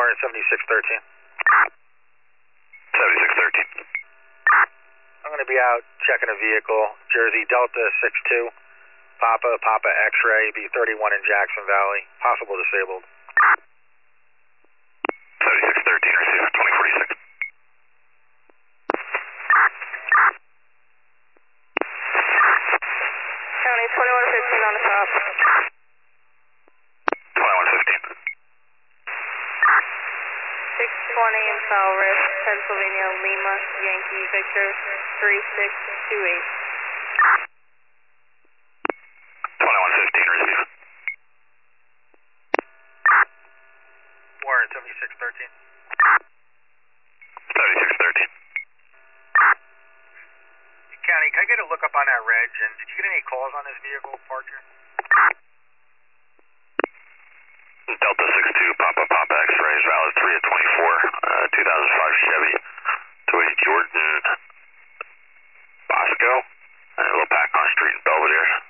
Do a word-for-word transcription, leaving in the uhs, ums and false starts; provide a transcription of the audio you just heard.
Warren, seventy-six thirteen. seventy-six thirteen. I'm going to be out checking a vehicle. Jersey Delta six two. Papa, Papa X-ray, B thirty-one in Jackson Valley. Possible disabled. seventy-six thirteen, receive twenty forty-six. County twenty-one fifteen on the top. twenty-one fifteen. six twenty in Foul Rift, Pennsylvania, Lima, Yankee, Victor, three six two eight. twenty-one fifteen, receive. Warren, seventy-six thirteen. seventy-six thirteen. County, can I get a look up on that reg? And did you get any calls on this vehicle parked here? Delta six two, Papa Papa X-ray, valid three of twenty-four, uh, two thousand five Chevy, two eighty Jordan Bosco, and a little pack on street in Belvedere.